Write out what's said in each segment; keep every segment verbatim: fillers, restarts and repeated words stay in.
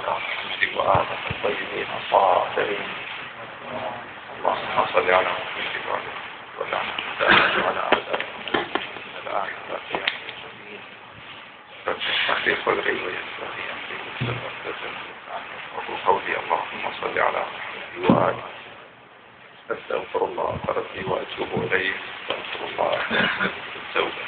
على محمد وآله الطيبين الطاهرين. اللهم صل على محمد وآله وعلى آله من الآن والقيام والجميل. رب اشرح لي صدري ويسر لي أمري وأقول قولي. اللهم صل على محمد وآله. أستغفر الله ربي وأتوب إليه. أستغفر الله التوبة.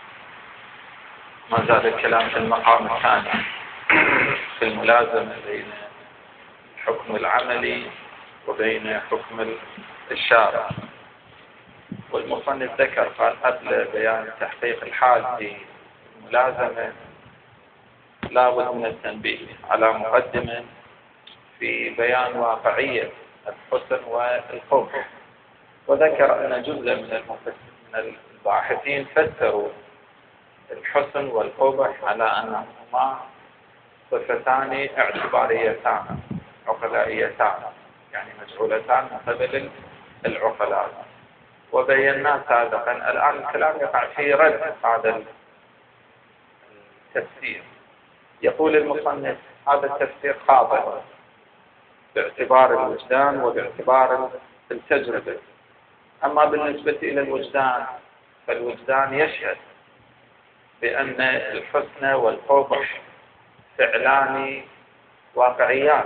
ما زال الكلام في المقام الثاني في الملازمة بين الحكم العملي وبين حكم الشارع. والمصنف ذكر قال قبل بيان تحقيق الحال في الملازمة لا بد من التنبيه على مقدمة في بيان واقعية الحسن والقبح. وذكر أن جزء من من الباحثين فسروا الحسن والقبح على أنهما صفتان اعتباريتان عقلائيتان، يعني مجعولتان من قبل العقلاء. وبينا سابقا الآن الكلام يقع في رد هذا التفسير. يقول المصنف هذا التفسير خاطئ باعتبار الوجدان وباعتبار التجربة. أما بالنسبة إلى الوجدان فالوجدان يشهد بأن الحسن والقبح فعلان واقعيان.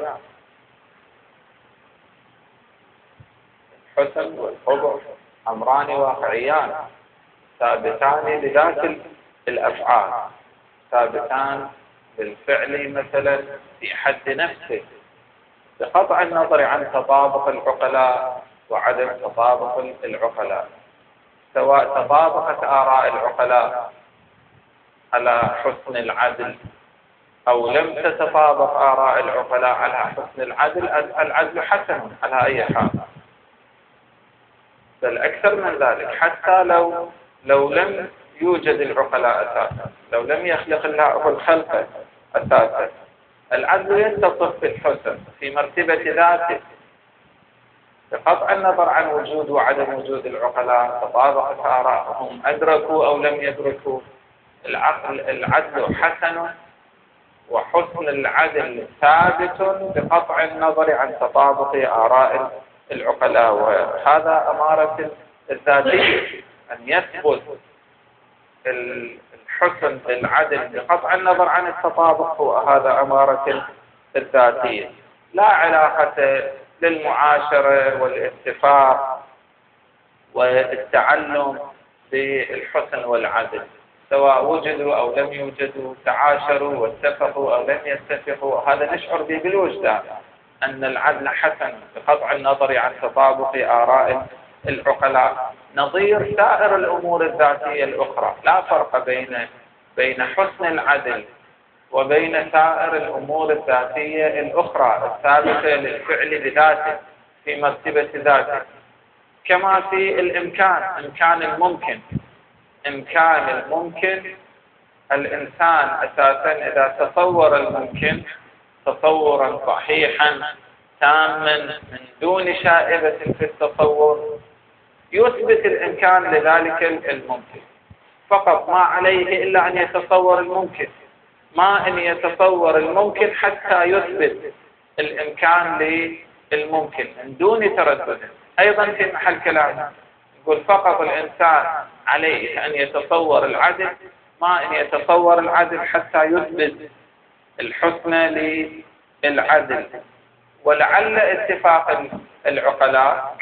الحسن والقبح أمران واقعيان ثابتان بذات الأفعال، ثابتان بالفعل مثلا في حد نفسه، بقطع النظر عن تطابق العقلاء وعدم تطابق العقلاء. سواء تطابقت آراء العقلاء على حسن العدل أو لم تتطابق آراء العقلاء على حسن العدل، العدل حسن على أي حال. بل أكثر من ذلك، حتى لو لو لم يوجد العقلاء أساسا، لو لم يخلق الله الخلق أساسا، العدل يتصف بالحسن في مرتبة ذاته بقطع النظر عن وجود وعدم وجود العقلاء. تطابقت آراءهم أدركوا أو لم يدركوا، العقل العدل حسن، وحسن العدل ثابت بقطع النظر عن تطابق آراء العقلاء. وهذا أمارة الذاتية، أن يثبت الحسن بالعدل بقطع النظر عن التطابق، وهذا أمارة الذاتية لا علاقة للمعاشرة والاتفاق والتعلم بالحسن والعدل. سواء وجدوا أو لم يوجدوا، تعاشروا واتفقوا أو لم يتفقوا، هذا نشعر به بالوجدان أن العدل حسن بقطع النظر عن تطابق آراء العقلاء، نظير سائر الأمور الذاتية الأخرى. لا فرق بين بين حسن العدل وبين سائر الأمور الذاتية الأخرى الثابتة للفعل بذاته في مرتبة ذاته. كما في الإمكان، إمكان الممكن إمكان الممكن الإنسان أساسا إذا تصور الممكن تصورا صحيحا تاما من دون شائبة في التصور، يثبت الإمكان لذلك الممكن. فقط ما عليه إلا أن يتصور الممكن، ما أن يتصور الممكن حتى يثبت الإمكان للممكن من دون تردد. أيضا في محل كلام يقول فقط الإنسان عليه أن يتصور العدل، ما أن يتصور العدل حتى يثبت الحسن للعدل. ولعل اتفاق العقلاء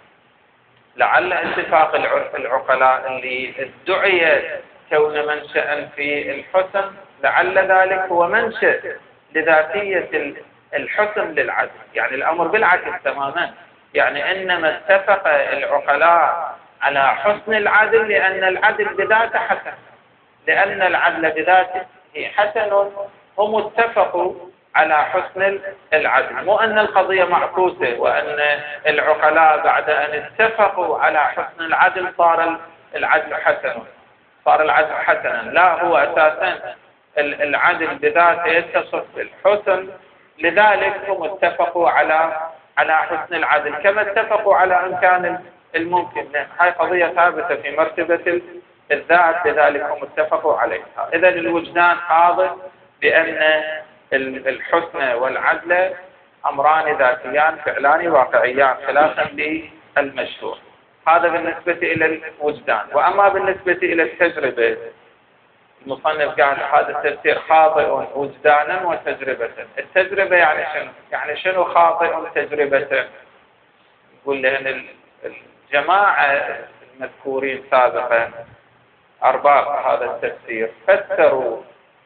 لعل اتفاق العقلاء اللي ادعي كون منشأ في الحسن، لعل ذلك هو منشأ لذاتية الحسن للعدل. يعني الأمر بالعكس تماما، يعني إنما اتفق العقلاء على حسن العدل لأن العدل بذاته حسن، لأن العدل بذاته حسن. هم اتفقوا على حسن العدل، مو أن القضية معكوسة وأن العقلاء بعد أن اتفقوا على حسن العدل صار العدل حسن صار العدل حسنا. لا، هو أساسا العدل بذاته يتصف بالحسن، لذلك هم اتفقوا على على حسن العدل كما اتفقوا على إمكان الممكن. هاي قضية ثابتة في مرتبة الذات، لذلك هم اتفقوا عليها. إذن الوجدان حاضر بأن الحسن والعدل أمران ذاتيان فعلان واقعيان خلافا للمشهور. هذا بالنسبة إلى الوجدان. وأما بالنسبة إلى التجربة، المصنف قال هذا التفسير خاطئ وجدانا وتجربة. التجربة يعني شنو؟ يعني شنو خاطئ تجربة؟ يقول لأن الجماعة المذكورين سابقا أرباب هذا التفسير فسروا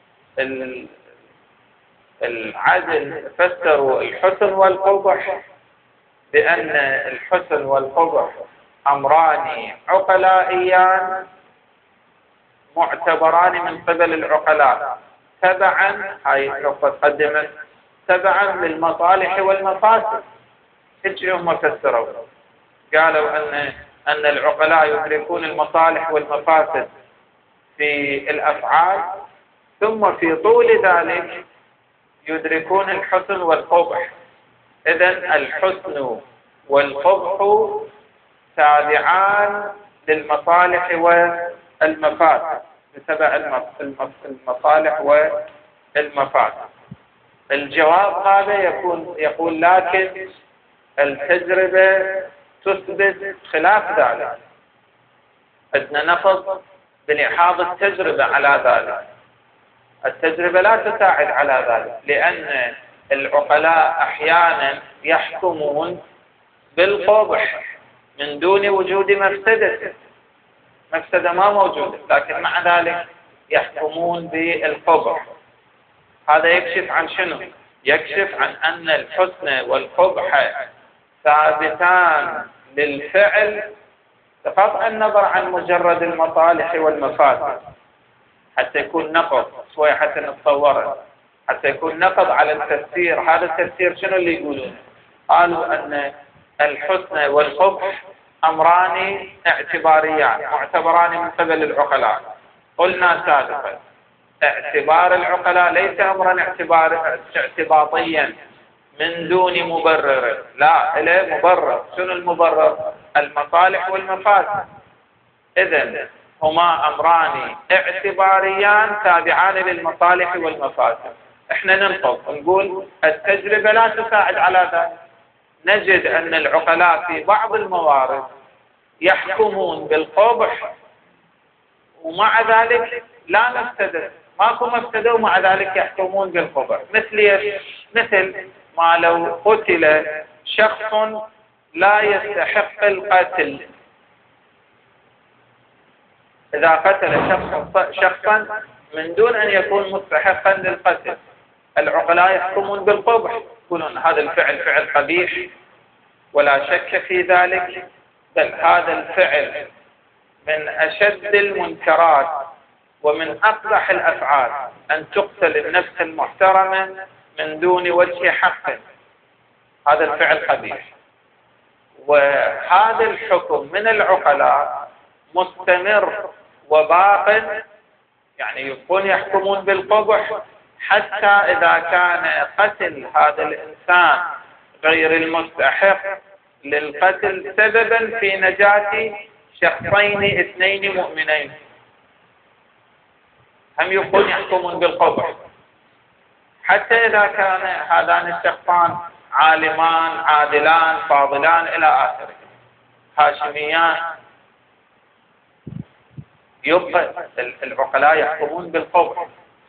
العدل، فسروا الحسن والقبح بأن الحسن والقبح أمران عقلائيان معتبران من قبل العقلاء تبعا، هاي النقطة تقدمت، تبعا للمصالح والمفاسد. هيك هم فسروا، قالوا أن أن العقلاء يدركون المصالح والمفاسد في الأفعال، ثم في طول ذلك يدركون الحسن والقبح. إذن الحسن والقبح تابعان للمصالح والمفاسد، بتبع المصالح والمفاسد. الجواب هذا يكون يقول لكن التجربة تثبت خلاف ذلك. بدنا نفض بلحاظ التجربة على ذلك. التجربة لا تساعد على ذلك، لأن العقلاء أحيانا يحكمون بالقبح من دون وجود مفسدة، مفسدة ما موجودة، لكن مع ذلك يحكمون بالقبح. هذا يكشف عن شنو؟ يكشف عن أن الحسن والقبح ثابتان للفعل بقطع النظر عن مجرد المصالح والمفاسد، حتى يكون نقض شوية، حتى نتصوره، حتى يكون نقض على التفسير. هذا التفسير شنو اللي يقولون؟ قالوا أن الحسن والقبح أمران اعتباريان معتبران من قبل العقلاء. قلنا سابقا اعتبار العقلاء ليس أمرا اعتبار اعتباطيا من دون مبرر، لا، إله مبرر. شنو المبرر؟ المصالح والمفاسد. إذن هما أمران اعتباريان تابعان للمصالح والمفاسد. احنا ننقض نقول التجربة لا تساعد على ذلك. نجد أن العقلاء في بعض الموارد يحكمون بالقبح ومع ذلك لا مفسدة، ماكو مفسدة ومع ذلك يحكمون بالقبح. مثل مثل ما لو قتل شخص لا يستحق القتل، إذا قتل شخص شخصا من دون أن يكون مستحقا للقتل، العقلاء يحكمون بالقبح، يقولون هذا الفعل فعل قبيح ولا شك في ذلك، بل هذا الفعل من أشد المنكرات ومن أقبح الأفعال، أن تقتل النفس المحترمة من دون وجه حق، هذا الفعل قبيح. وهذا الحكم من العقلاء مستمر وباق، يعني يكون يحكمون بالقبح حتى إذا كان قتل هذا الإنسان غير المستحق للقتل سببا في نجاة شخصين اثنين مؤمنين، هم يكون يحكمون بالقبح حتى إذا كان هذان الشخصان عالمان عادلان فاضلان إلى آخره هاشميان، يبقى العقلاء يحكمون بالقبح،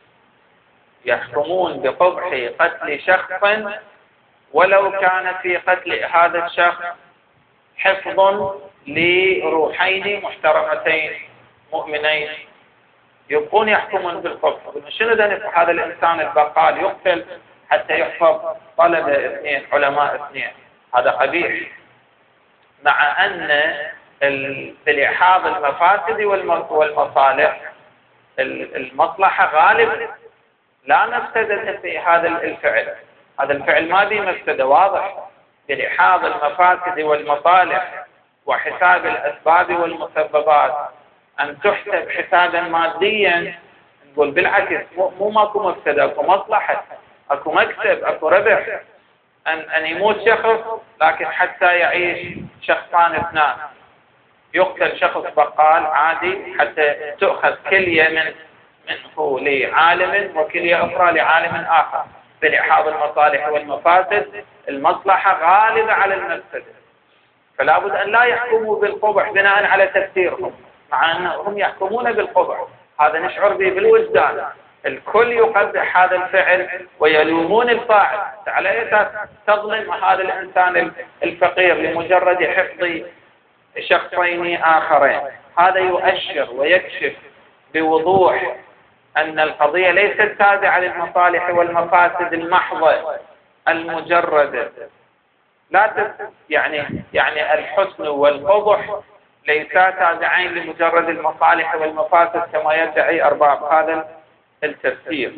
يحكمون بقبح قتل شخص ولو كان في قتل هذا الشخص حفظ لروحين محترمتين مؤمنين، يبقون يحكمون بالقبح. شنو ذنب هذا الإنسان البقال يقتل حتى يحفظ طلبة اثنين علماء اثنين؟ هذا قبيح، مع أن بلحاظ المفاسد والمصالح المصلحة غالب، لا مفسدة في هذا الفعل، هذا الفعل ما به مفسدة، واضح. بلحاظ المفاسد والمصالح وحساب الأسباب والمسببات أن تحسب حسابا ماديا، نقول بالعكس مو ماكو مفسدة، اكو مصلحة، اكو مكسب، اكو ربح. أن أن يموت شخص لكن حتى يعيش شخصان اثنان، يقتل شخص بقال عادي حتى تؤخذ كلية من منه لعالم وكلية أخرى لعالم آخر، بلحاظ المصالح والمفاسد المصلحة غالبة على المفسدة، فلا بد أن لا يحكموا بالقبح بناء على تفسيرهم، مع أنهم يحكمون بالقبح. هذا نشعر به بالوجدان، الكل يقبح هذا الفعل ويلومون الفاعل. على أساس تظلم هذا الإنسان الفقير لمجرد حفظ شخصين آخرين؟ هذا يؤشر ويكشف بوضوح أن القضية ليست تابعة للمصالح والمفاسد المحضة المجردة. لا تس يعني يعني الحسن والقبح ليسا تابعين لمجرد المصالح والمفاسد كما يدعي أرباب هذا التفسير.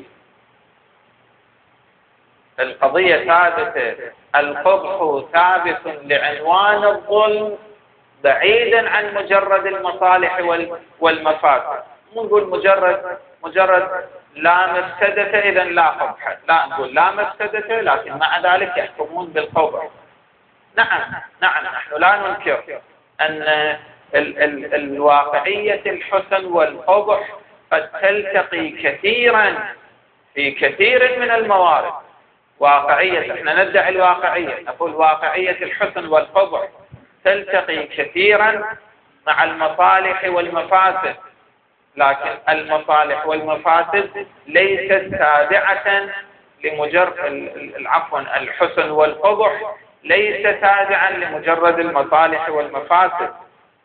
القضية ثابتة، القبح ثابت لعنوان الظلم بعيدا عن مجرد المصالح والمفاسد. مو نقول مجرد مجرد لا مفسدة إذن لا قبح، لا نقول لا مفسدة لكن مع ذلك يحكمون بالقبح. نعم نعم نحن لا ننكر أن ال ال الواقعية الحسن والقبح قد تلتقي كثيرا في كثير من الموارد. واقعية، احنا ندعي الواقعية، نقول واقعية الحسن والقبح تلتقي كثيرا مع المصالح والمفاسد، لكن المصالح والمفاسد ليست تابعة لمجرد عفوا الحسن والقبح ليس تابعا لمجرد المصالح والمفاسد.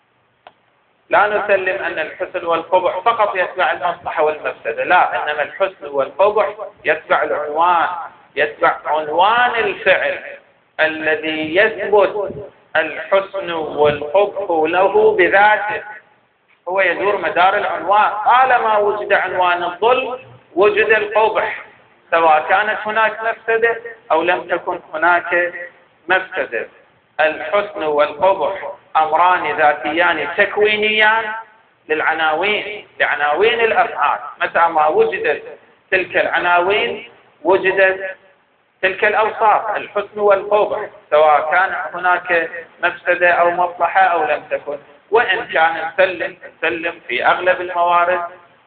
لا نسلم أن الحسن والقبح فقط يتبع المصلحة والمفسدة، لا، إنما الحسن والقبح يتبع العنوان، يتبع عنوان الفعل الذي يثبت الحسن والقبح له بذاته، هو يدور مدار العنوان. طالما وجد عنوان الظلم وجد القبح، سواء كانت هناك مفسدة أو لم تكن هناك مفسدة. الحسن والقبح أمران ذاتيان تكوينيان للعناوين، لعناوين الأفعال. متى ما وجدت تلك العناوين وجدت تلك الأوصاف، الحسن والقبح، سواء كان هناك مفسدة أو مصلحة أو لم تكن. وإن كان نسلم نسلم في أغلب الموارد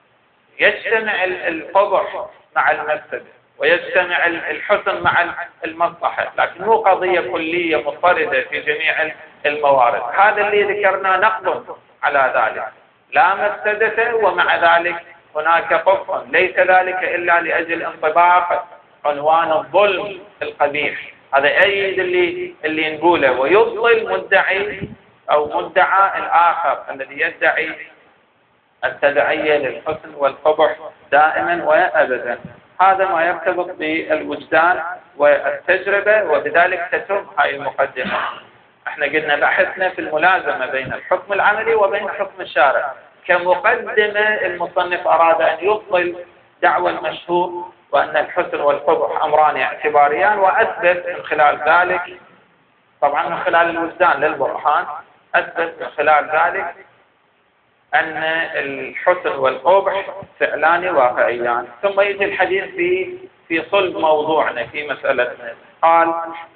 يجتمع القبح مع المفسدة ويجتمع الحسن مع المصلحة، لكن مو قضية كلية مضطردة في جميع الموارد. هذا اللي ذكرنا نقض على ذلك، لا مفسدة ومع ذلك هناك قبح، ليس ذلك إلا لأجل انطباق عنوان الظلم القبيح. هذا أيد اللي اللي نقوله، ويبطل مدعي أو مدعى الآخر الذي يدعي التدعية للحسن والقبح دائما وأبدا. هذا ما يرتبط بالوجدان والتجربة، وبذلك تتم هاي المقدمة. احنا قلنا بحثنا في الملازمة بين الحكم العملي وبين حكم الشارع. كمقدمة المصنف أراد أن يبطل دعوى المشهور وأن الحسن والقبح أمران اعتباريان، وأثبت من خلال ذلك، طبعا من خلال الوجدان للبرهان، أثبت من خلال ذلك أن الحسن والقبح فعلان واقعيان. ثم يجي الحديث في في صلب موضوعنا في مسألتنا. قال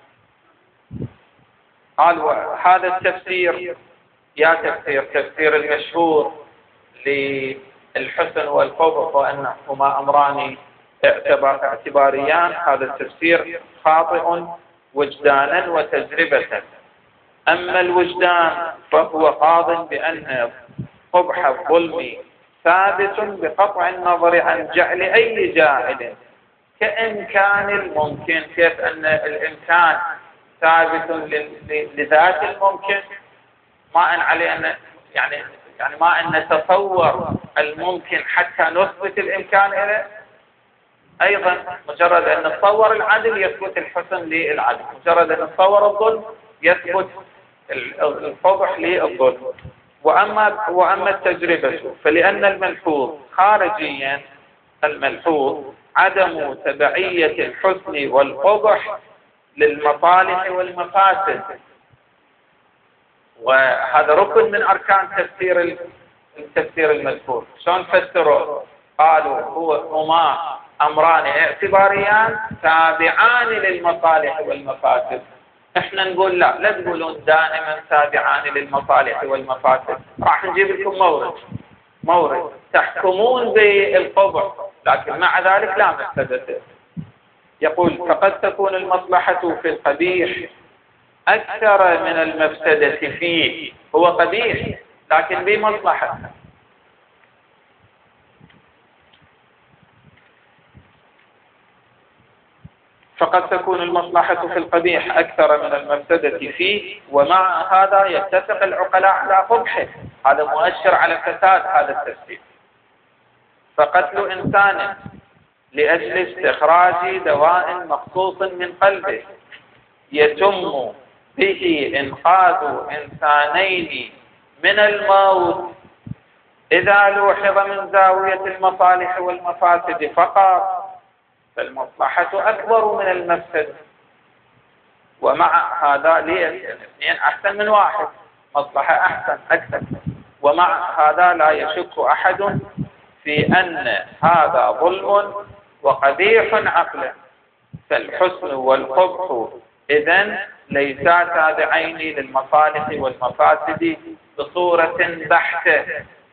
قال هذا التفسير يا تفسير تفسير المشهور للحسن والقبح وأنهما أمران اعتباريان، هذا التفسير خاطئ وجدانا وتجربة. أما الوجدان فهو قاض بأن قبح الظلم ثابت بقطع النظر عن جعل أي جاعل كإمكان الممكن. كيف أن الإمكان ثابت لذات الممكن، ما أن عليه أن يعني يعني ما أن نتصور الممكن حتى نثبت الإمكان إليه. أيضا مجرد أن نتصور العدل يثبت الحسن للعدل، مجرد أن نتصور الظلم يثبت القبح للظلم. وأما وأما التجربة فلأن الملحوظ خارجيا، الملحوظ عدم تبعية الحسن والقبح للمصالح والمفاسد، وهذا ركن من أركان تفسير التفسير المذكور. شلون فسروا؟ قالوا هو هما أمران اعتباريان تابعان للمصالح والمفاسد. احنا نقول لا، لا تقولون دائما تابعان للمصالح والمفاسد. راح نجيب لكم مورد مورد تحكمون بالقبح لكن مع ذلك لا مفسدته. يقول فقد تكون المصلحة في القبيح أكثر من المفسدة فيه. هو قبيح لكن به مصلحة. فقد تكون المصلحة في القبيح أكثر من المفسدة فيه، ومع هذا يتفق العقلاء على قبحه. هذا مؤشر على فساد هذا التسبيب. فقتل إنسان لأجل استخراج دواء مخصوص من قلبه يتم به إنقاذ إنسانين من الموت إذا لوحظ من زاوية المصالح والمفاسد فقط، فالمصلحة أكبر من المفسد. ومع هذا ليه اثنين أحسن من واحد، مصلحة أحسن أكثر. ومع هذا لا يشك أحد في أن هذا ظلم وقبيح عقلا، فالحسن والقبح إذن ليسا تابعين للمصالح والمفاسد بصورة بحتة،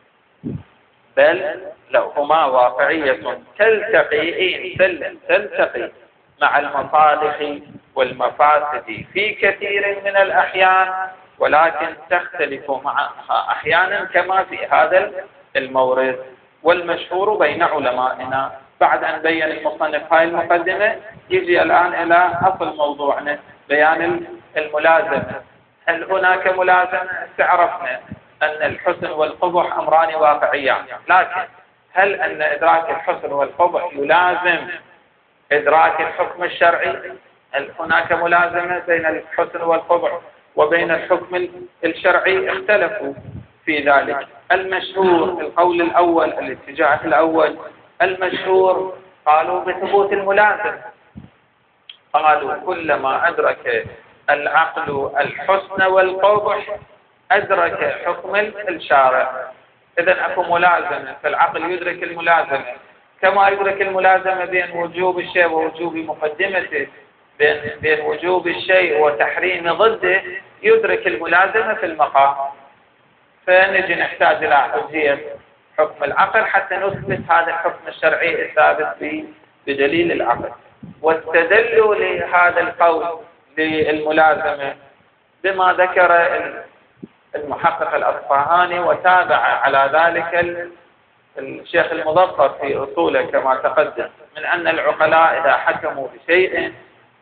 بل لهما واقعية تلتقي تلتقي مع المصالح والمفاسد في كثير من الأحيان، ولكن تختلف معها أحيانا كما في هذا المورد. والمشهور بين علمائنا بعد أن بين المصنف هاي المقدمة يجي الآن إلى أصل موضوعنا، بيان الملازمة. هل هناك ملازمة؟ استعرفنا أن الحسن والقبح أمران واقعيان، لكن هل أن إدراك الحسن والقبح يلازم إدراك الحكم الشرعي؟ هل هناك ملازمة بين الحسن والقبح وبين الحكم الشرعي؟ اختلفوا في ذلك. المشهور القول الأول، الاتجاه الأول المشهور، قالوا بثبوت الملازمة. قالوا كلما أدرك العقل الحسن والقبح أدرك حكم الشارع. إذن أكو ملازمة، فالعقل يدرك الملازمة كما يدرك الملازمة بين وجوب الشيء ووجوب مقدمته، بين, بين وجوب الشيء وتحريم ضده، يدرك الملازمة في المقام. فنجي نحتاج إلى حجية حكم العقل حتى نثبت هذا الحكم الشرعي الثابت بدليل العقل. واستدلوا لهذا القول للملازمة بما ذكر المحقق الأصفهاني وتابع على ذلك الشيخ المظفر في أصوله كما تقدم، من أن العقلاء إذا حكموا بشيء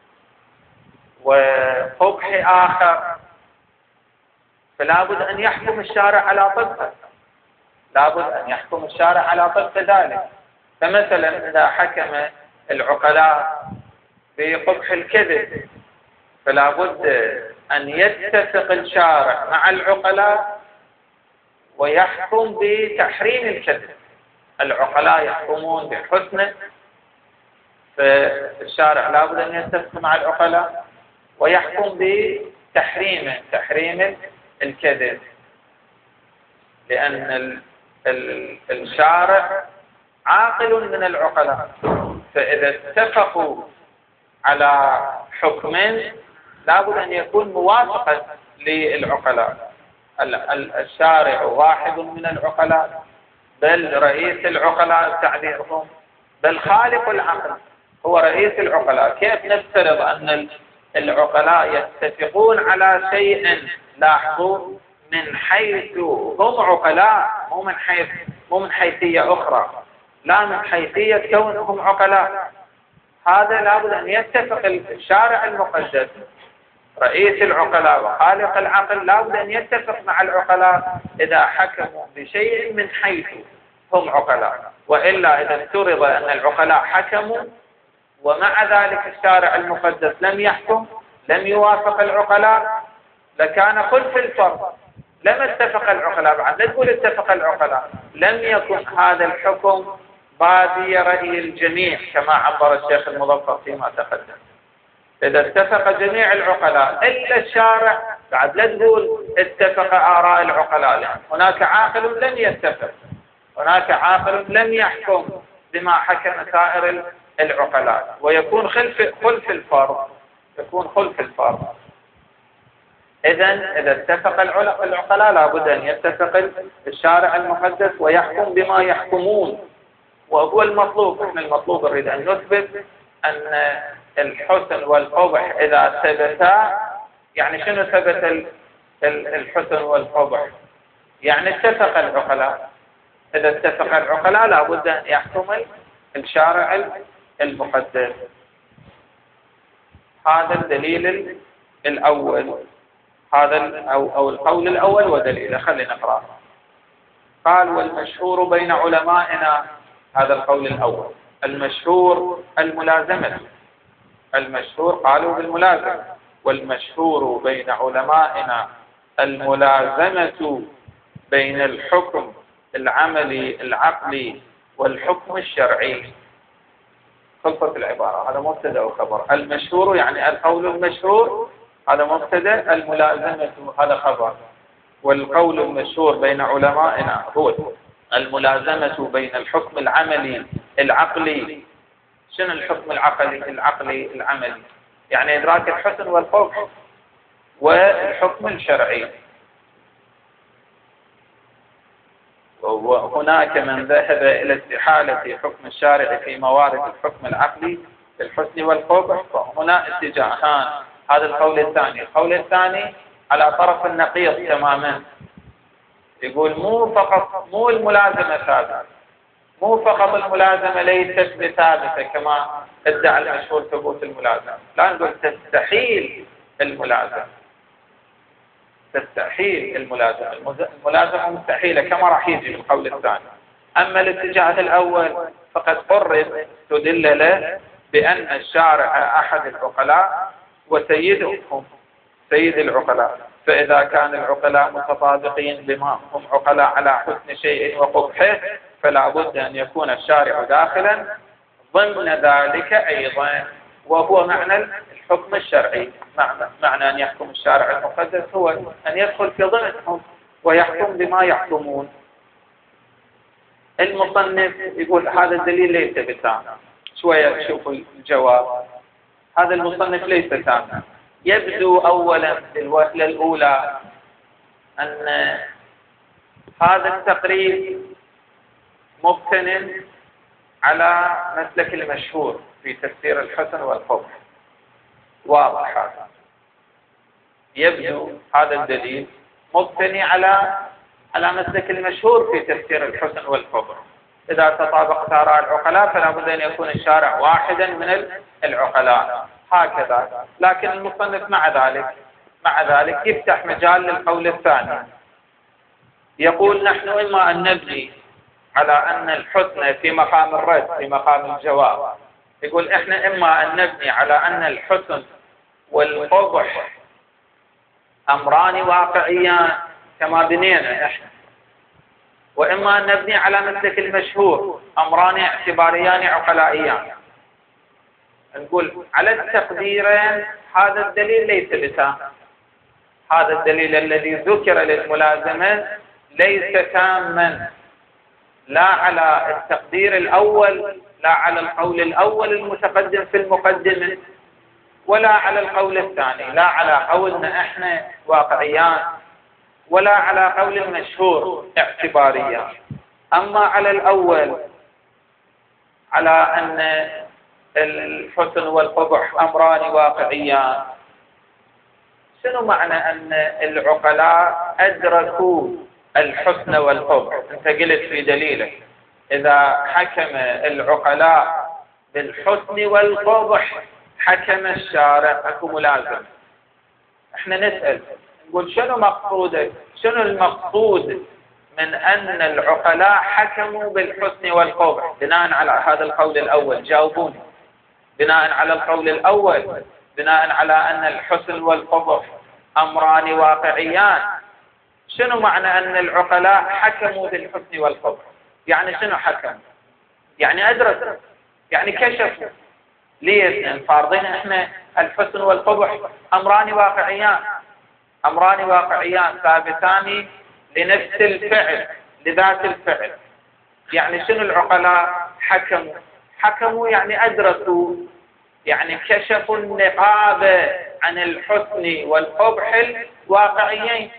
وقبح آخر فلا بد أن يحكم الشارع على طبقه، لا بد أن يحكم الشارع على طبق ذلك. فمثلا إذا حكم العقلاء بقبح الكذب فلا بد أن يتفق الشارع مع العقلاء ويحكم بتحريم الكذب. العقلاء يحكمون بحسنه، فالشارع لا بد أن يتفق مع العقلاء ويحكم بتحريمه، تحريم الكذب، لأن ال ال الشارع عاقل من العقلاء. فإذا اتفقوا على حكم لابد أن يكون موافقا للعقلاء. الشارع واحد من العقلاء، بل رئيس العقلاء تعبيرهم، بل خالق العقل هو رئيس العقلاء. كيف نفترض أن العقلاء يتفقون على شيء؟ لاحظوا من حيث هم عقلاء، مو من حيث مو من حيثية أخرى، لا من حيثية كونهم عقلاء. هذا لابد أن يتفق الشارع المقدس رئيس العقلاء وخالق العقل، لابد أن يتفق مع العقلاء إذا حكموا بشيء من حيث هم عقلاء. وإلا إذا افترض أن العقلاء حكموا ومع ذلك الشارع المقدس لم يحكم، لم يوافق العقلاء، لكان خلف الفرض. لم اتفق العقلاء، بعد لا تقول اتفق العقلاء، لم يكن هذا الحكم بادي رأي الجميع كما عبر الشيخ المظفر فيما تقدم. إذا اتفق جميع العقلاء إلا الشارع، بعد لا تقول اتفق آراء العقلاء، لأن هناك عاقل لم يتفق، هناك عاقل لم يحكم بما حكم سائر العقلاء، ويكون خلف خلف الفرض، يكون خلف الفرض. إذن إذا اتفق العقلاء لابد أن يتفق الشارع المقدس ويحكم بما يحكمون، وهو المطلوب. إحنا المطلوب نريد أن نثبت أن الحسن والقبح إذا ثبتا، يعني شنو ثبت الحسن والقبح؟ يعني اتفق العقلاء. إذا اتفق العقلاء لابد أن يحكم الشارع المقدس. هذا الدليل الأول، هذا أو, أو القول الأول ودليله. خلينا نقرأ. قال: والمشهور بين علمائنا، هذا القول الأول. المشهور الملازمة، المشهور قالوا بالملازمة. والمشهور بين علمائنا الملازمة بين الحكم العملي العقلي والحكم الشرعي. خلصت العبارة. هذا مبتدأ وخبر. المشهور يعني القول المشهور، هذا مبتدأ. الملازمة هذا خبر. والقول المشهور بين علمائنا هو الملازمة بين الحكم العملي العقلي. شنو الحكم العقلي العقلي العملي؟ يعني إدراك الحسن والقبح، والحكم الشرعي. وهناك من ذهب إلى استحالة حكم الشارع في موارد الحكم العقلي في الحسن والقبح، فهنا اتجاهان. هذا القول الثاني. القول الثاني على طرف النقيض تماما، يقول مو فقط مو الملازمة ثابتة، مو فقط الملازمة ليست بثابتة كما ادعى المشهور ثبوت الملازمة، لا، نقول تستحيل الملازمة، تستحيل الملازمة، الملازمة مستحيلة كما راح يجي القول الثاني. أما الاتجاه الأول فقد قرر تدل له بأن الشارع أحد العقلاء وسيدهم سيد العقلاء، فإذا كان العقلاء متطابقين بما هم عقلاء على حسن شيء وقبحه، فلا بد أن يكون الشارع داخلا ضمن ذلك أيضا، وهو معنى الحكم الشرعي. معنى, معنى أن يحكم الشارع المقدس هو أن يدخل في ضمنهم ويحكم بما يحكمون. المصنف يقول هذا الدليل ليس بتام. شوية شوفوا الجواب. هذا المصنف ليس تاما. يبدو أولا للوهلة الأولى أن هذا التقرير مبتن على مسلك المشهور في تفسير الحسن والقبح. واضح هذا. يبدو هذا الدليل مبتني على على مسلك المشهور في تفسير الحسن والقبح. إذا تطابقت آراء العقلاء فلا بد أن يكون الشارع واحدا من العقلاء، هكذا. لكن المصنف مع ذلك مع ذلك يفتح مجال للقول الثاني. يقول نحن إما أن نبني على أن الحسن في مقام الرد في مقام الجواب. يقول إحنا إما أن نبني على أن الحسن والقبح أمران واقعيان كما بنينا إحنا، وإما أن نبني على مسلك المشهور أمران اعتباريان عقلائيان. نقول على التقديرين هذا الدليل ليس بتام. هذا الدليل الذي ذكر للملازمة ليس تاما، لا على التقدير الأول، لا على القول الأول المتقدم في المقدمة، ولا على القول الثاني، لا على قولنا احنا واقعيان، ولا على قول المشهور اعتباريا. أما على الأول على أن الحسن والقبح أمران واقعيان، شنو معنى أن العقلاء أدركوا الحسن والقبح؟ أنت قلت في دليلك إذا حكم العقلاء بالحسن والقبح حكم الشارع، أكو ملازم. احنا نسأل نقول شنو مقصودك؟ شنو المقصود من أن العقلاء حكموا بالحسن والقبح بناء على هذا القول الأول؟ جاوبوني. بناء على القول الأول، بناء على أن الحسن والقبح أمران واقعيان، شنو معنى أن العقلاء حكموا بالحسن والقبح؟ يعني شنو حكم؟ يعني أدركوا، يعني كشفوا. ليه؟ فارضين احنا الحسن والقبح أمران واقعيان، أمران واقعيان ثابتان لنفس الفعل، لذات الفعل. يعني شنو العقلاء حكموا؟ حكموا يعني أدركوا، يعني كشفوا النقاب عن الحسن والقبح الواقعيين،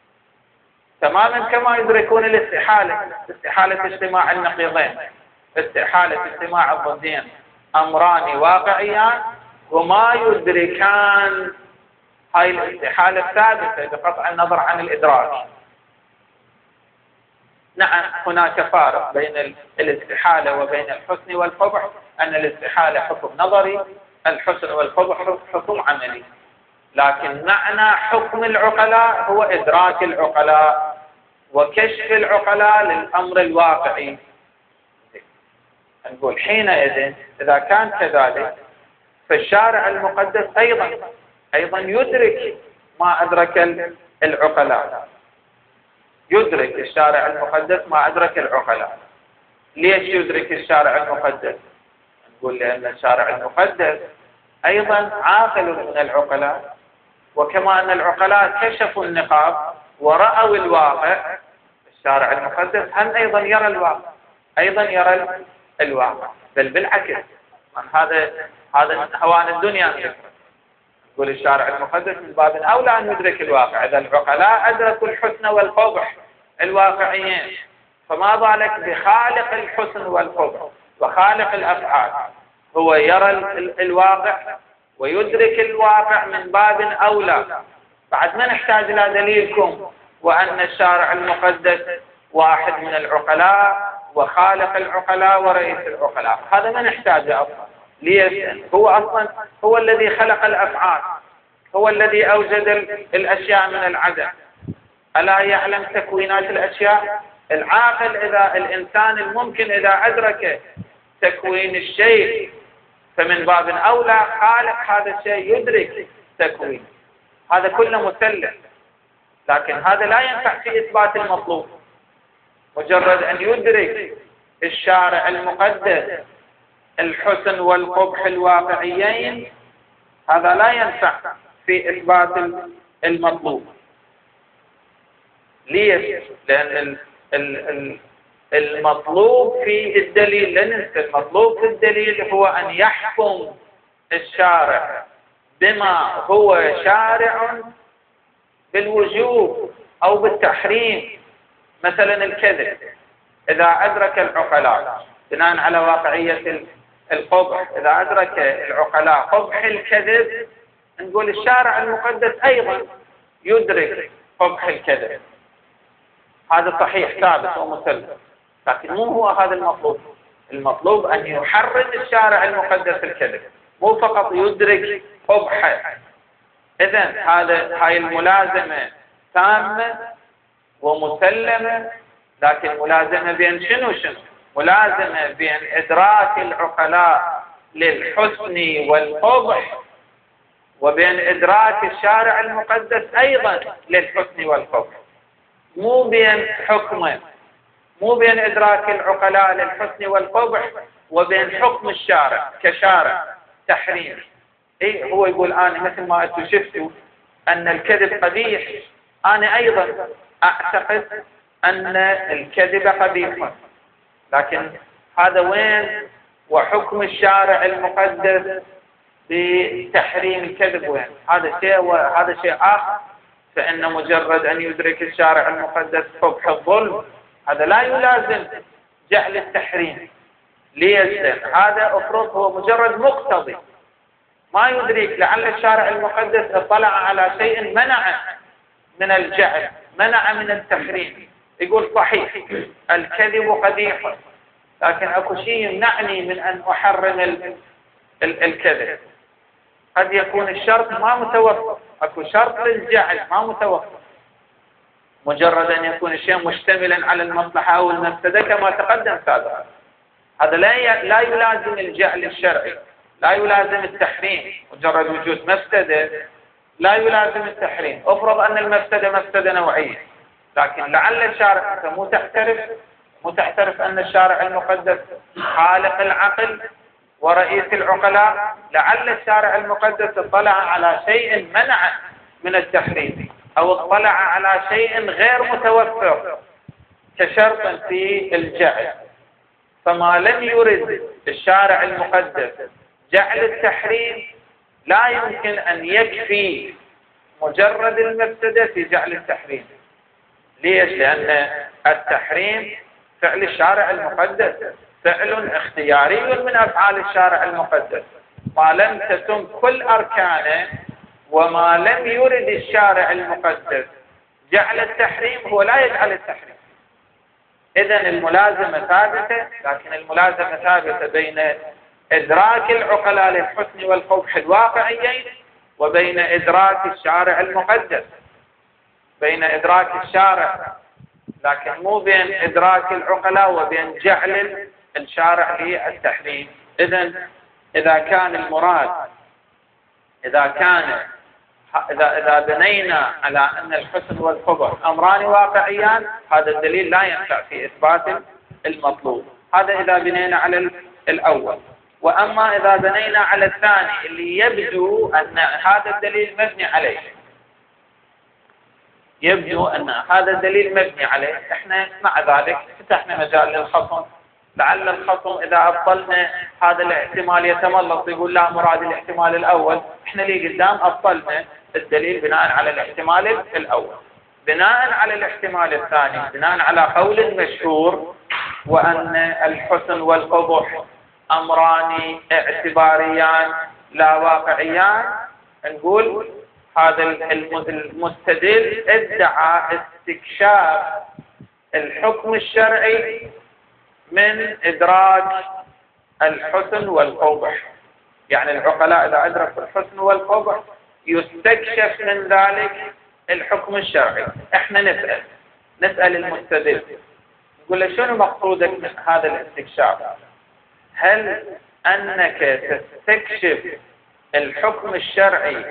تماما كما يدركون الاستحالة، استحالة اجتماع النقيضين، استحالة اجتماع الضدين. أمران واقعيان وما يدركان هاي الاستحالة الثابتة بقطع النظر عن الإدراك. نعم هناك فارق بين الاستحالة وبين الحسن والقبح، أن الاستحالة حكم نظري، الحسن والقبح حكم عملي، لكن معنى حكم العقلاء هو إدراك العقلاء وكشف العقلاء للأمر الواقعي. نقول حينئذ إذا كان كذلك فالشارع المقدس أيضا أيضا يدرك ما أدرك العقلاء، يدرك الشارع المقدس ما أدرك العقلاء. ليش يدرك الشارع المقدس؟ نقول لأن الشارع المقدس أيضا عاقل من العقلاء، وكما أن العقلاء كشفوا النقاب ورأوا الواقع، الشارع المقدس هم أيضا يرى الواقع، أيضا يرى الواقع، بل بالعكس من هذا هذا هوان الدنيا. يقول الشارع المقدس من باب أولى أن يدرك الواقع، إذا العقلاء أدركوا الحسن والقبح الواقعيين، فما بالك بخالق الحسن والقبح وخالق الأفعال، هو يرى الواقع ويدرك الواقع من باب أولى. بعد ما نحتاج إلى دليلكم وأن الشارع المقدس واحد من العقلاء وخالق العقلاء ورئيس العقلاء، هذا ما نحتاجه أصلا. ليش؟ هو أصلا هو الذي خلق الأفعال، هو الذي أوجد الأشياء من العدم، ألا يعلم تكوينات الأشياء؟ العاقل إذا الإنسان الممكن إذا أدرك تكوين الشيء فمن باب أولى خالق هذا الشيء يدرك تكوين، هذا كله مسلم. لكن هذا لا ينفع في إثبات المطلوب، مجرد أن يدرك الشارع المقدس الحسن والقبح الواقعيين هذا لا ينفع في إثبات المطلوب. ليش؟ لأن المطلوب في الدليل، لا ننسى المطلوب في الدليل هو أن يحكم الشارع بما هو شارع بالوجوب أو بالتحريم. مثلا الكذب، إذا أدرك العقلاء بناء على واقعية القبح، إذا أدرك العقلاء قبح الكذب، نقول الشارع المقدس أيضا يدرك قبح الكذب، هذا صحيح ثابت ومسلم. لكن مو هو هذا المطلوب، المطلوب أن يحرم الشارع المقدس الكذب، مو فقط يدرك قبحه. إذن هذا هاي الملازمة تامة ومسلمة، لكن ملازمة بين شنو شنو؟ ملازمة بين إدراك العقلاء للحسن والقبح وبين إدراك الشارع المقدس أيضا للحسن والقبح، مو بين حكمه، مو بين إدراك العقلاء للحسن والقبح وبين حكم الشارع كشارع تحريم. إيه هو يقول أنا مثل ما أنتم شفتوا أن الكذب قبيح، أنا أيضا أعتقد أن الكذب قبيح، لكن هذا وين؟ وحكم الشارع المقدس بتحريم الكذب وين؟ هذا شيء وهذا شيء آخر. فإن مجرد أن يدرك الشارع المقدس قبح الظلم هذا لا يلازم جعل التحريم. ليش؟ هذا أفرض هو مجرد مقتضي، ما يدرك لعل الشارع المقدس اطلع على شيء منع من الجعل، منع من التحريم. يقول صحيح الكذب قبيح، لكن اكو شيء يمنعني من ان احرم ال ال الكذب. قد يكون الشرط ما متوفر، اكو شرط للجعل ما متوفر، مجرد ان يكون الشيء مشتملا على المصلحه او المفسده كما تقدم سابقا، هذا لا لا يلازم الجعل الشرعي، لا يلازم التحريم. مجرد وجود مفسده لا يلازم التحريم. افرض ان المفسده مفسده نوعيه، لكن لعل الشارع، انت مو تعترف مو تعترف ان الشارع المقدس خالق العقل ورئيس العقلاء، لعل الشارع المقدس اطلع على شيء منع من التحريم او اطلع على شيء غير متوفر كشرط في الجعل، فما لم يرد الشارع المقدس جعل التحريم لا يمكن ان يكفي مجرد المفسده في جعل التحريم. ليش؟ لأن التحريم فعل الشارع المقدس، فعل اختياري من أفعال الشارع المقدس، ما لم تتم كل أركانه وما لم يرد الشارع المقدس جعل التحريم، هو لا يجعل التحريم. إذن الملازمة ثابتة، لكن الملازمة ثابتة بين إدراك العقلاء للحسن والقبح الواقعيين وبين إدراك الشارع المقدس، بين إدراك الشارع، لكن مو بين إدراك العقلاء وبين جعل الشارع للتحريم. إذن إذا كان المراد إذا كان إذا إذا بنينا على أن الحسن والقبح أمران واقعيان، هذا الدليل لا ينفع في إثبات المطلوب. هذا إذا بنينا على الأول. وأما إذا بنينا على الثاني اللي يبدو أن هذا الدليل مبني عليه يبدو أن هذا الدليل مبني عليه إحنا مع ذلك فتحنا مجال للخصم. لعل الخصم إذا أبطلنا هذا الاحتمال يتملص يقول لا مراد الاحتمال الأول، إحنا لي قدام أبطلنا الدليل بناء على الاحتمال الأول. بناء على الاحتمال الثاني، بناء على قول مشهور وأن الحسن والقبح أمران اعتباريان لا واقعيان، نقول هذا المستدل ادعى استكشاف الحكم الشرعي من إدراك الحسن والقبح. يعني العقلاء إذا أدركوا الحسن والقبح يستكشف من ذلك الحكم الشرعي. احنا نسأل نسأل المستدل نقول له شنو مقصودك من هذا الاستكشاف؟ هل أنك تستكشف الحكم الشرعي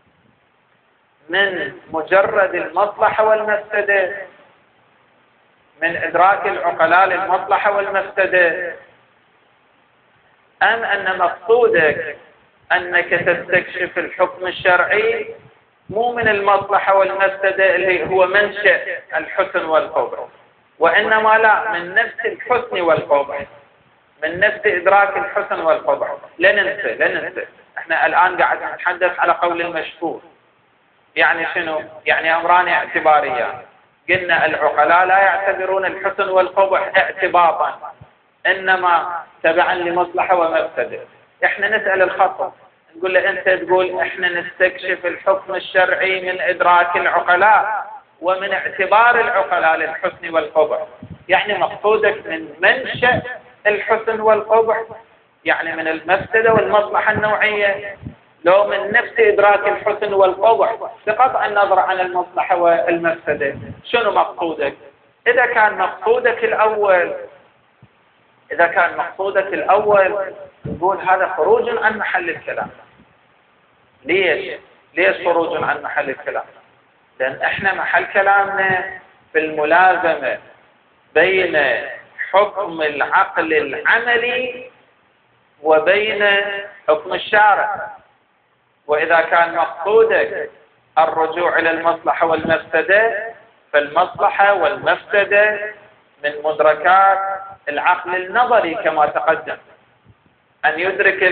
من مجرد المصلحة والمفسدة، من إدراك العقلاء للمصلحة والمفسدة، أم أن مقصودك أنك تستكشف الحكم الشرعي مو من المصلحة والمفسدة اللي هو منشأ الحسن والقبح، وإنما لا من نفس الحسن والقبح، من نفس إدراك الحسن والقبح؟ لا ننسى لا ننسى احنا الآن قاعد نتحدث على قول المشهور. يعني شنو؟ يعني أمران اعتباريان. قلنا العقلاء لا يعتبرون الحسن والقبح اعتباطا، إنما تبعا لمصلحة ومفسدة. احنا نسأل الخصم نقول له أنت تقول احنا نستكشف الحكم الشرعي من إدراك العقلاء ومن اعتبار العقلاء للحسن والقبح، يعني مقصودك من منشأ الحسن والقبح، يعني من المفسدة والمصلحة النوعية، لو من نفس إدراك الحسن والقبح بقطع النظر عن المصلحة والمفسدة؟ شنو مقصودك؟ إذا كان مقصودك الأول إذا كان مقصودك الأول نقول هذا خروج عن محل الكلام. ليش؟ ليش خروج عن محل الكلام؟ لأن إحنا محل كلامنا في الملازمة بين حكم العقل العملي وبين حكم الشارع. وإذا كان مقصودك الرجوع إلى المصلحة والمفسدة، فالمصلحة والمفسدة من مدركات العقل النظري كما تقدم. أن يدرك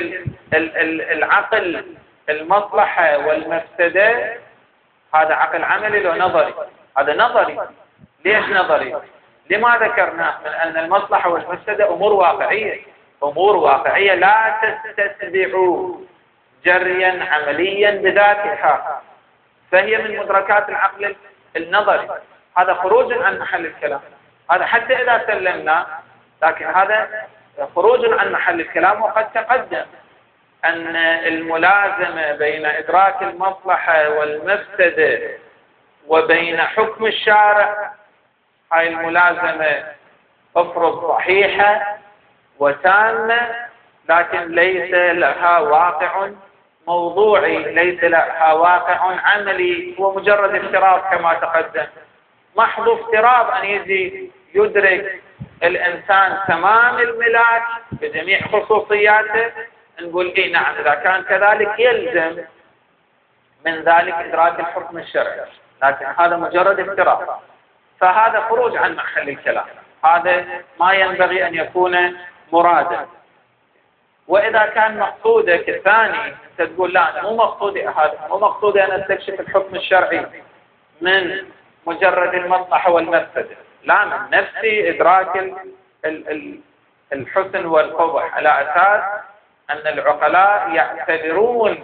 العقل المصلحة والمفسدة هذا عقل عملي لو نظري؟ هذا نظري. ليش نظري؟ لما ذكرنا من أن المصلحة والمفسدة أمور واقعية، أمور واقعية لا تستتبع جريا عمليا بذاتها، فهي من مدركات العقل النظري. هذا خروج عن محل الكلام، هذا حتى إذا سلمنا، لكن هذا خروج عن محل الكلام. وقد تقدم أن الملازمة بين إدراك المصلحة والمفسدة وبين حكم الشارع، هاي الملازمة افرض صحيحة وتامة، لكن ليس لها واقع موضوعي، ليس لها واقع عملي، هو مجرد افتراض كما تقدم. محض افتراض أن يجي يدرك الإنسان تمام الملاك بجميع خصوصياته، نقول إيه نعم إذا كان كذلك يلزم من ذلك إدراك الحكم الشرعي، لكن هذا مجرد افتراض، فهذا خروج عن محل الكلام، هذا ما ينبغي أن يكون مرادا. وإذا كان مقصودك الثاني أنت تقول لا مو مقصودي هذا، مو مقصودي أن أستكشف الحكم الشرعي من مجرد المصلحة والمفسدة، لا من نفسي إدراك ال ال ال الحسن والقبح على أساس أن العقلاء يعتبرون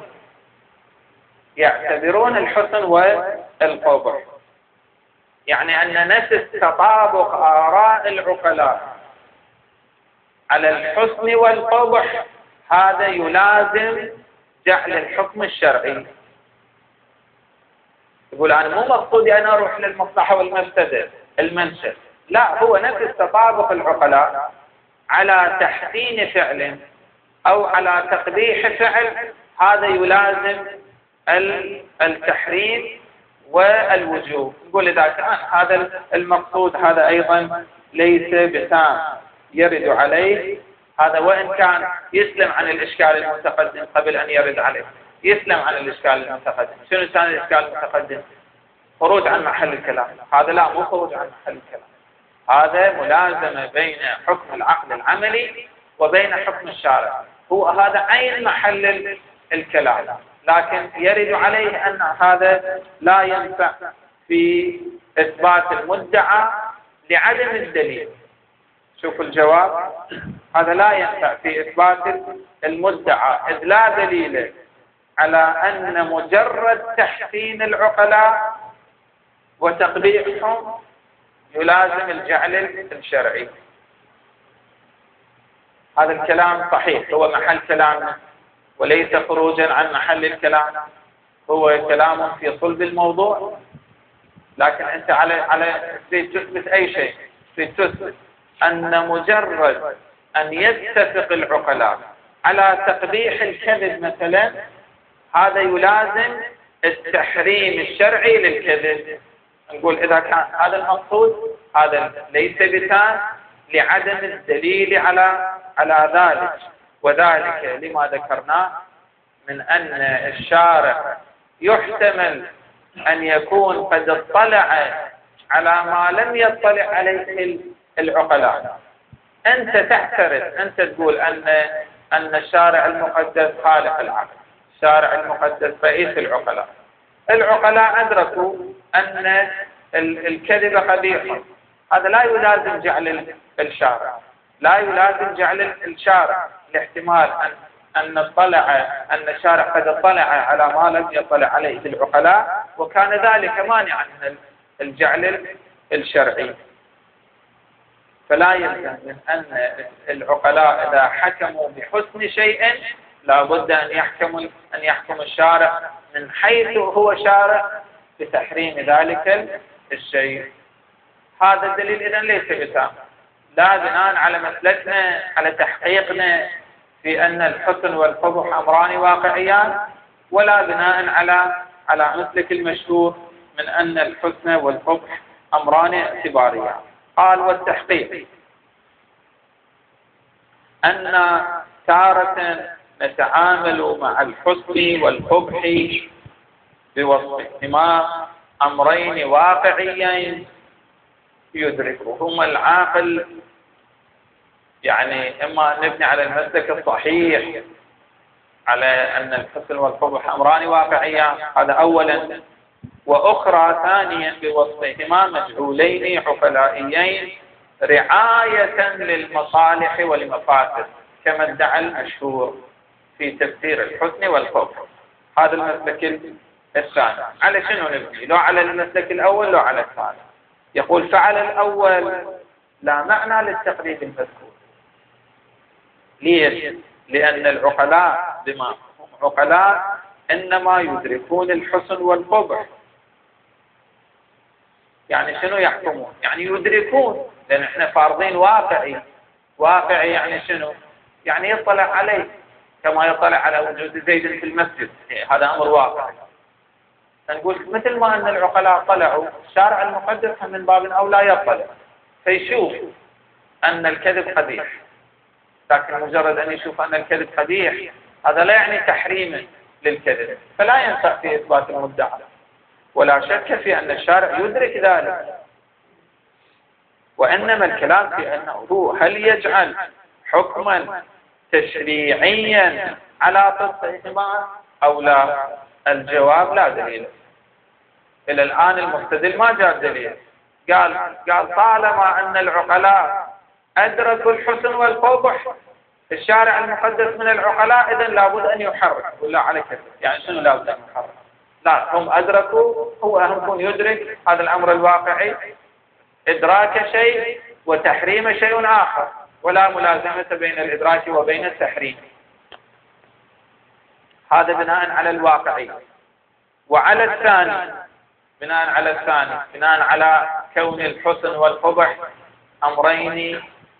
يعتبرون الحسن والقبح، يعني أن نفس تطابق آراء العقلاء على الحسن والقبح هذا يلازم جعل الحكم الشرعي. يقول أنا مو مقصودي أنا أروح للمصلحة والمفسدة المنشأ، لا، هو نفس تطابق العقلاء على تحسين فعل أو على تقبيح فعل، هذا يلازم التحريم والوجوب. نقول إذا كان هذا المقصود هذا أيضا ليس بتام يرد عليه، هذا وإن كان يسلم عن الإشكال المتقدم قبل أن يرد عليه، يسلم عن الإشكال المتقدم. شنو كان الإشكال المتقدم؟ خروج عن محل الكلام. هذا لا، مو خروج عن محل الكلام، هذا ملازمة بين حكم العقل العملي وبين حكم الشارع، هو هذا عين محل الكلام، لكن يرد عليه أن هذا لا ينفع في إثبات المدعى لعدم الدليل. شوفوا الجواب، هذا لا ينفع في إثبات المدعى إذ لا دليل على أن مجرد تحسين العقلاء وتقبيحهم يلازم الجعل الشرعي. هذا الكلام صحيح، هو محل كلامنا وليس خروجا عن محل الكلام، هو كلام في صلب الموضوع، لكن أنت على على تريد تثبت أي شيء، تريد تثبت أن مجرد أن يتفق العقلاء على تقبيح الكذب مثلا، هذا يلازم التحريم الشرعي للكذب. نقول إذا كان هذا المقصود هذا ليس بتام لعدم الدليل على على ذلك، وذلك لما ذكرناه من أن الشارع يحتمل أن يكون قد اطلع على ما لم يطلع عليه العقلاء. أنت تعترف، أنت تقول أن أن الشارع المقدس خالق العقل، الشارع المقدس رئيس العقلاء، العقلاء أدركوا أن الكذب قبيح، هذا لا يلازم جعل الشارع، لا يلازم جعل الشارع لاحتمال أن أن نطلع أن الشارع قد اطلع على ما لم يطلع عليه العقلاء، وكان ذلك مانعا من الجعل الشرعي. فلا يلزم من أن العقلاء إذا حكموا بحسن شيء لا بد أن يحكم أن يحكم الشارع من حيث هو شارع بتحريم ذلك الشيء. هذا الدليل إذن ليس بتام، لا بناء على مسلكنا على تحقيقنا في أن الحسن والقبح أمران واقعيان، ولا بناء على على مسلك المشهور من أن الحسن والقبح أمران اعتباريان. قال والتحقيق أن تارة نتعامل مع الحسن والقبح بوصفهما أمرين واقعيين يدركهما العاقل، يعني إما أن نبني على المسلك الصحيح على أن الحسن والقبح أمران واقعيان، هذا أولا، وأخرى ثانيا بوصفهما مجعولين عقلائيين رعاية للمصالح والمفاسد كما ادعى المشهور في تفسير الحسن والقبح. هذا المسلك الثاني. على شنو نبني؟ لو على المسلك الأول لو على الثاني. يقول فعل الأول لا معنى للتقليد المذكور. ليش؟ لأن العقلاء بما هم عقلاء إنما يدركون الحسن والقبح. يعني شنو يحكمون؟ يعني يدركون، لأن احنا فارضين واقعي. واقعي يعني شنو؟ يعني يطلع عليه كما يطلع على وجود زيد في المسجد، هذا أمر واقعي. نقول مثل ما أن العقلاء طلعوا، الشارع المقدس من باب أولى يطلع فيشوف أن الكذب قبيح، لكن مجرد أن يشوف أن الكذب قبيح هذا لا يعني تحريما للكذب، فلا ينفع في إثبات المدعى. ولا شك في أن الشارع يدرك ذلك، وإنما الكلام في أنه هل يجعل حكما تشريعيا على تصحيحهما أو لا؟ الجواب لا دليل. إلى الآن المستدل ما جاء دليل، قال قال طالما أن العقلاء أدركوا الحسن والقبح الشارع المقدس من العقلاء، إذن لابد أن يحرك. ولا على كذا يعني شنو لابد أن يحرك؟ لا، هم أدركوا، هو أهم يكون يدرك هذا الأمر الواقعي. إدراك شيء وتحريم شيء آخر، ولا ملازمة بين الإدراك وبين التحريم. هذا بناء على الواقعي. وعلى الثاني، بناء على الثاني بناء على كون الحسن والقبح أمرين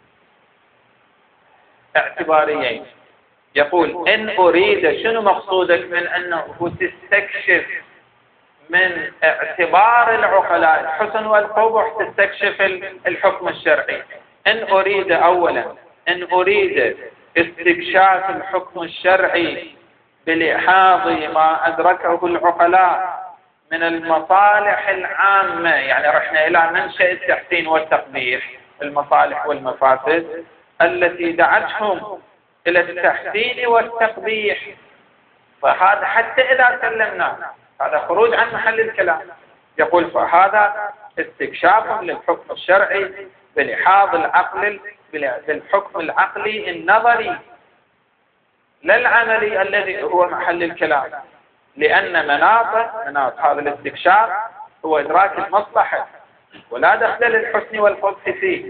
اعتباريين، يقول إن أريد، شنو مقصودك من أنه تستكشف من اعتبار العقلاء الحسن والقبح تستكشف الحكم الشرعي؟ إن أريد أولا إن أريد استكشاف الحكم الشرعي بلحاظ ما أدركه العقلاء من المصالح العامة، يعني رحنا إلى منشأ التحسين والتقبيح، المصالح والمفاسد التي دعتهم إلى التحسين والتقبيح، فهذا حتى إذا سلمنا هذا خروج عن محل الكلام. يقول فهذا استكشاف للحكم الشرعي بلحاظ العقل، بالحكم العقلي النظري لا العملي الذي هو محل الكلام، لأن مناط مناط هذا الاستكشاف هو إدراك المصلحة ولا دخل للحسن والقبح فيه،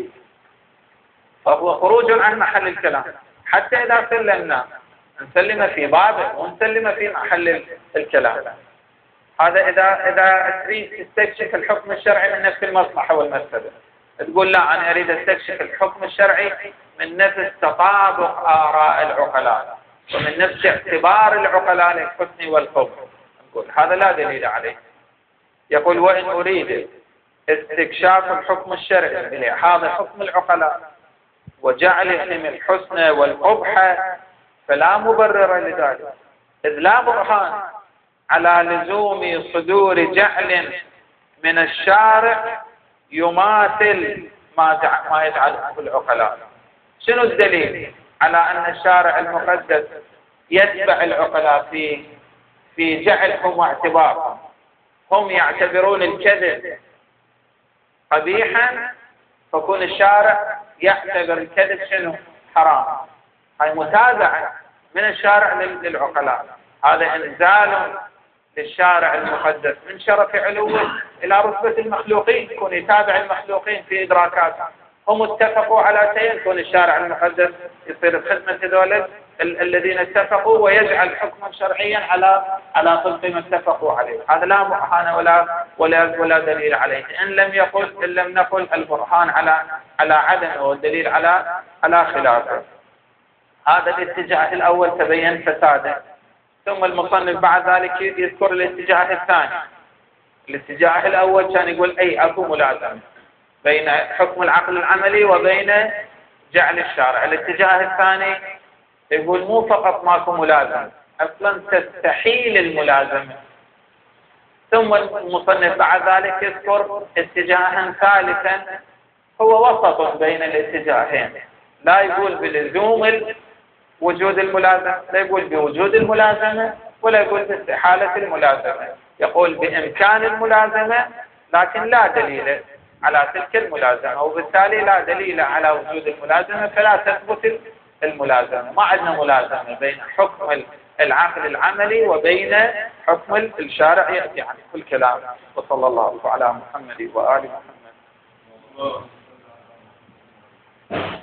فهو خروج عن محل الكلام. حتى إذا سلمنا نسلم في بابه ونسلم في محل الكلام. هذا إذا إذا تريد تستكشف الحكم الشرعي من نفس المصلحة والمفسدة، تقول لا أنا أريد أستكشف الحكم الشرعي من نفس تطابق آراء العقلاء ومن نفس اعتبار العقلاء للحسن والقبح، نقول هذا لا دليل عليه. يقول وإن أريد استكشاف الحكم الشرعي بلحاظ حكم العقلاء وجعلهم الحسن والقبح فلا مبرر لذلك، إذ لا برهان على لزوم صدور جعل من الشارع يماثل ما ما يجعله العقلاء. شنو الدليل على أن الشارع المقدس يتبع العقلاء في في جعلهم واعتبارهم؟ هم يعتبرون الكذب قبيحا، فكون الشارع يعتبر الكذب شنو؟ حرام. هاي متابعة من الشارع للعقلاء، هذا إنزال للشارع المقدس من شرف علوه إلى رتبة المخلوقين، يكون يتابع المخلوقين في إدراكاتهم. هم اتفقوا على شيء، يكون الشارع المقدس يصير بخدمة هذول الذين اتفقوا ويجعل حكما شرعيا على على طبق ما اتفقوا عليه. هذا لا برهان ولا ولا ولا دليل عليه. إن لم يقل إن لم نقل البرهان على على عدمه والدليل على على خلافه. هذا الاتجاه الأول تبين فساده. ثم المصنف بعد ذلك يذكر الاتجاه الثاني. الاتجاه الأول كان يقول أي أكو ملازمة بين حكم العقل العملي وبين جعل الشارع. الاتجاه الثاني يقول مو فقط ماكو ملازمة، أصلا تستحيل الملازمة. ثم المصنف بعد ذلك يذكر اتجاها ثالثا هو وسط بين الاتجاهين، لا يقول بلزوم وجود الملازمة، لا يقول بوجود الملازمة، ولا يقول باستحالة الملازمة، يقول بإمكان الملازمة لكن لا دليل على تلك الملازمة، وبالتالي لا دليل على وجود الملازمة فلا تثبت الملازمة. ما عندنا ملازمة بين حكم العقل العملي وبين حكم الشارع يأتي عنه الكلام. وصلى الله على محمد وآل محمد.